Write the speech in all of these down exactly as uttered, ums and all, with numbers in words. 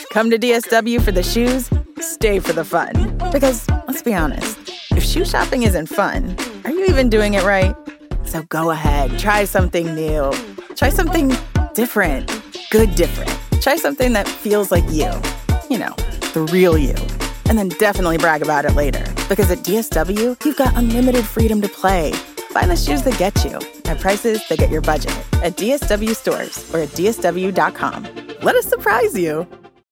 Come to D S W for the shoes, stay for the fun. Because, let's be honest, if shoe shopping isn't fun, are you even doing it right? So go ahead, try something new. Try something different. Good different. Try something that feels like you. You know, the real you. And then definitely brag about it later. Because at D S W, you've got unlimited freedom to play. Find the shoes that get you at prices that get your budget at D S W stores or at D S W dot com. Let us surprise you.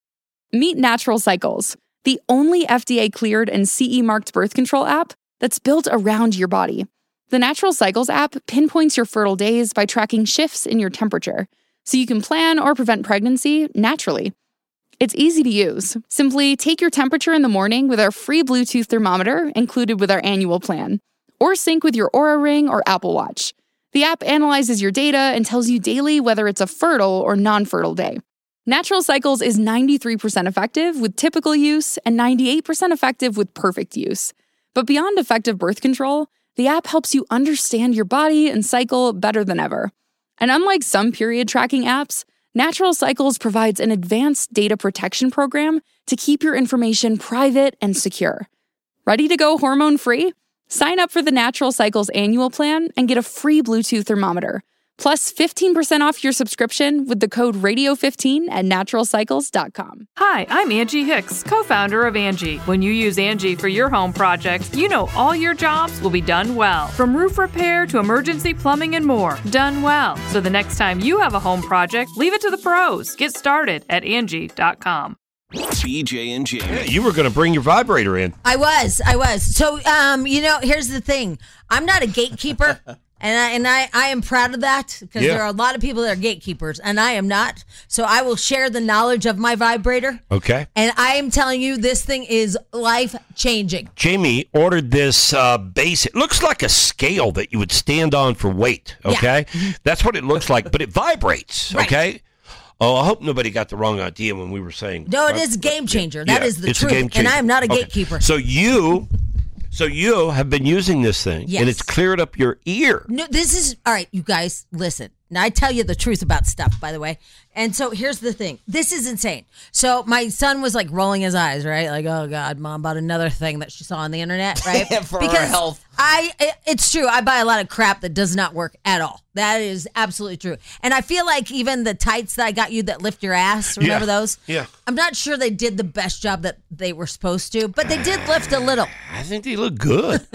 Meet Natural Cycles, the only F D A-cleared and C E-marked birth control app that's built around your body. The Natural Cycles app pinpoints your fertile days by tracking shifts in your temperature, so you can plan or prevent pregnancy naturally. It's easy to use. Simply take your temperature in the morning with our free Bluetooth thermometer included with our annual plan, or sync with your Oura Ring or Apple Watch. The app analyzes your data and tells you daily whether it's a fertile or non-fertile day. Natural Cycles is ninety-three percent effective with typical use and ninety-eight percent effective with perfect use. But beyond effective birth control, the app helps you understand your body and cycle better than ever. And unlike some period tracking apps, Natural Cycles provides an advanced data protection program to keep your information private and secure. Ready to go hormone-free? Sign up for the Natural Cycles annual plan and get a free Bluetooth thermometer, plus fifteen percent off your subscription with the code radio fifteen at natural cycles dot com. Hi, I'm Angie Hicks, co-founder of Angie. When you use Angie for your home projects, you know all your jobs will be done well. From roof repair to emergency plumbing and more, done well. So the next time you have a home project, leave it to the pros. Get started at Angie dot com. B J and Jamie. Yeah, you were going to bring your vibrator in. I was, I was. So, um, you know, here's the thing. I'm not a gatekeeper, and I and I, I am proud of that because Yeah. there are a lot of people that are gatekeepers, and I am not. So I will share the knowledge of my vibrator. Okay. And I am telling you, this thing is life-changing. Jamie ordered this uh, base. It looks like a scale that you would stand on for weight, okay? Yeah. That's what it looks like, but it vibrates, Right. okay? Oh, I hope nobody got the wrong idea when we were saying. No, it is a game changer. That Yeah, is the it's a truth. game changer. And I am not a Okay. gatekeeper. So you, so you have been using this thing, Yes. and it's cleared up your ear. No, this is all right, you guys. Listen, now I tell you the truth about stuff, by the way. And so here's the thing: this is insane. So my son was like rolling his eyes, right? Like, oh God, mom bought another thing that she saw on the internet, right? For her health. I, it- it's true. I buy a lot of crap that does not work at all. That is absolutely true. And I feel like even the tights that I got you that lift your ass, remember Yeah. those? Yeah. I'm not sure they did the best job that they were supposed to, but they did lift a little. I think they look good.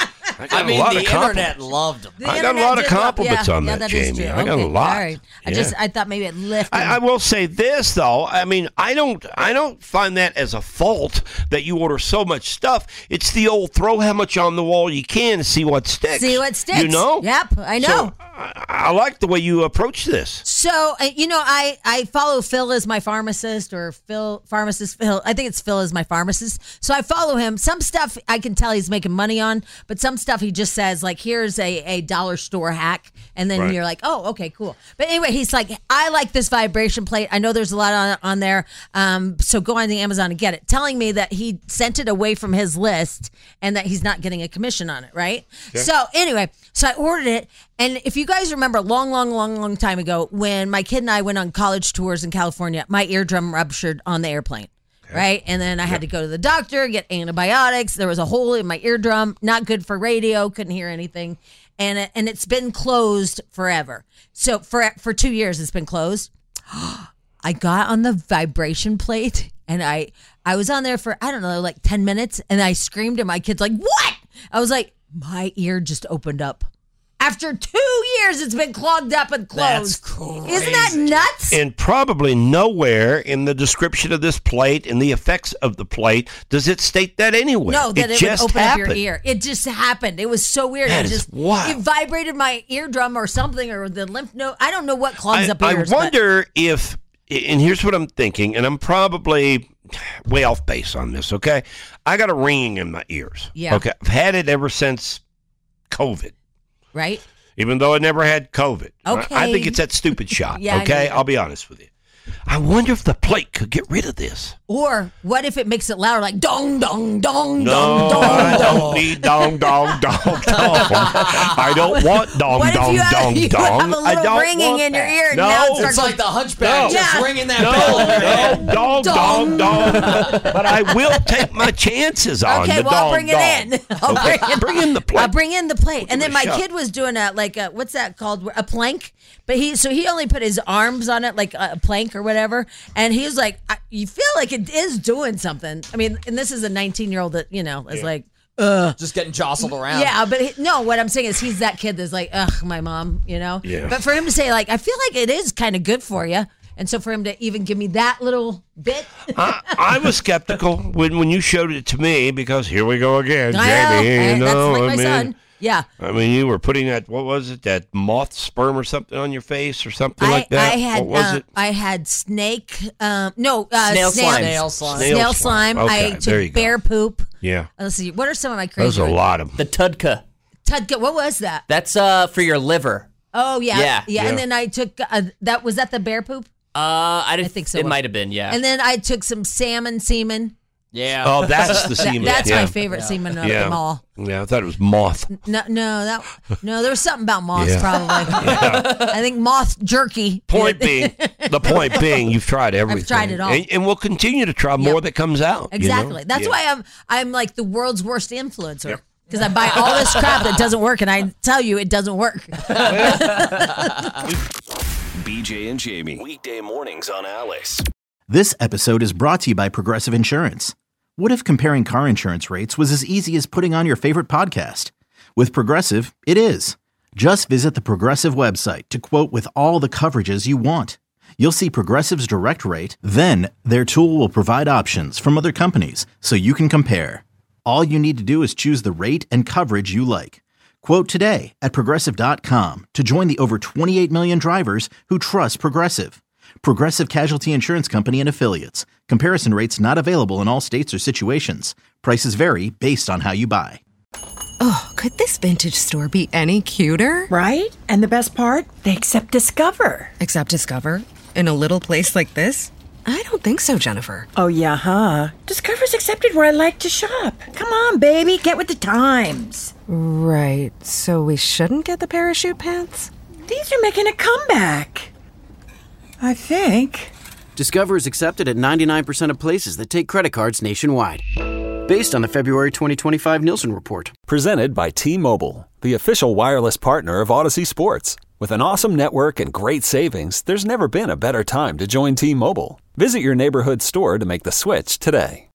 I got I mean, a lot the of compliments. internet loved them. The I got a internet lot of did look- compliments yeah, on yeah, that, that is Jamie. true. I got a Okay, lot. All right. I Yeah. just I thought maybe it lifted. I, I will say this though. I mean, I don't, I don't find that as a fault that you order so much stuff. It's the old throw how much on the wall you can to see what sticks. See what sticks. You know? Yep, I know. So, I, I like the way you approach this. So, uh, you know, I, I follow Phil as my pharmacist, or Phil, pharmacist Phil. I think it's Phil as my pharmacist. So I follow him. Some stuff I can tell he's making money on, but some stuff he just says, like, here's a, a dollar store hack. And then Right. you're like, oh, okay, cool. But anyway, he's like, I like this vibration plate. I know there's a lot on, on there. Um, so go on the Amazon and get it. Telling me that he sent it away from his list and that he's not getting a commission on it, right? So anyway, so I ordered it. And if you guys remember a long, long, long, long time ago when my kid and I went on college tours in California, my eardrum ruptured on the airplane. Right. And then I had to go to the doctor, get antibiotics. There was a hole in my eardrum, not good for radio, couldn't hear anything. And it, and it's been closed forever. So for for two years, it's been closed. I got on the vibration plate and I I was on there for, I don't know, like ten minutes. And I screamed and my kid's like, what? I was like, my ear just opened up. After two years, it's been clogged up and That's closed. crazy. Isn't that nuts? And probably nowhere in the description of this plate and the effects of the plate does it state that anywhere. No, that it, just would open happened. up your ear. It just happened. It was so weird. That it is just wild. it vibrated my eardrum or something, or the lymph node. I don't know what clogs I, up I ears. but- wonder if, and here's what I'm thinking, and I'm probably way off base on this, okay? I got a ringing in my ears. Yeah. Okay. I've had it ever since COVID, right? even though I never had COVID. Okay. I think it's that stupid shot, Yeah, I okay? know. I'll be honest with you. I wonder if the plate could get rid of this. Or what if it makes it louder, like dong, dong, dong, No, dong, dong, I dong. don't need dong, dong, dong, dong. I don't want dong, What if dong, you have, dong, you dong. have a I little don't ringing want in your that. ear and No. now it It's starts like the hunchback No. just Yeah. ringing that No, bell. in your head. no, dong, dong, dong. But I will take my chances on Okay, the well, I'll dong, bring it dong. in. I'll Okay, bring, it. bring in the plate. I'll bring in the plate. And Give then it my a shot. kid was doing a, like, a, what's that called? A plank. But he, so he only put his arms on it, like a plank or whatever. And he was like, I, you feel like it is doing something. I mean, and this is a nineteen year old that, you know, is like, ugh. Just getting jostled around. Yeah, but he, no, what I'm saying is he's that kid that's like, ugh, my mom, you know? Yeah. But for him to say, like, I feel like it is kind of good for you. And so for him to even give me that little bit. I, I was skeptical when, when you showed it to me because here we go again, I know, Jamie. You and that's know, like I my mean, son. Yeah. I mean, you were putting that, what was it, that moth sperm or something on your face or something I, like that? I had what was uh, it? I had snake um no uh Snail slime. snail, Snail slime. snail Snail slime. slime. Okay, I there you took go. bear poop. Yeah. Let's see. What are some of my crazy There's a ones? lot of them. The Tudka. Tudka, what was that? That's uh for your liver. Oh yeah. Yeah. Yeah. Yeah. And then I took uh, that was that the bear poop? Uh, I, didn't, I think so. It might have been, yeah. And then I took some salmon semen. yeah. Oh, that's the That- semen. that's yeah. my favorite semen of Yeah. them all. Yeah, I thought it was moth. No, no, that no. There was something about moths, Yeah. probably. I think moth jerky. Point being, the point being, you've tried everything. tried it all. and, and we'll continue to try more that comes out. you know? Exactly. That's Yeah. why I'm I'm like the world's worst influencer. Because I buy all this crap that doesn't work, and I tell you it doesn't work. B J and Jamie. Weekday mornings on Alice. This episode is brought to you by Progressive Insurance. What if comparing car insurance rates was as easy as putting on your favorite podcast? With Progressive, it is. Just visit the Progressive website to quote with all the coverages you want. You'll see Progressive's direct rate, then their tool will provide options from other companies so you can compare. All you need to do is choose the rate and coverage you like. Quote today at Progressive dot com to join the over twenty-eight million drivers who trust Progressive. Progressive Casualty Insurance Company and Affiliates. Comparison rates not available in all states or situations. Prices vary based on how you buy. Oh, could this vintage store be any cuter? Right? And the best part? They accept Discover. Except Discover? In a little place like this? I don't think so, Jennifer. Oh, yeah, huh? Discover's accepted where I like to shop. Come on, baby, get with the times. Right, so we shouldn't get the parachute pants? These are making a comeback. I think. Discover is accepted at ninety-nine percent of places that take credit cards nationwide. Based on the February twenty twenty-five Nielsen report. Presented by T-Mobile, the official wireless partner of Odyssey Sports. With an awesome network and great savings, there's never been a better time to join T-Mobile. Visit your neighborhood store to make the switch today.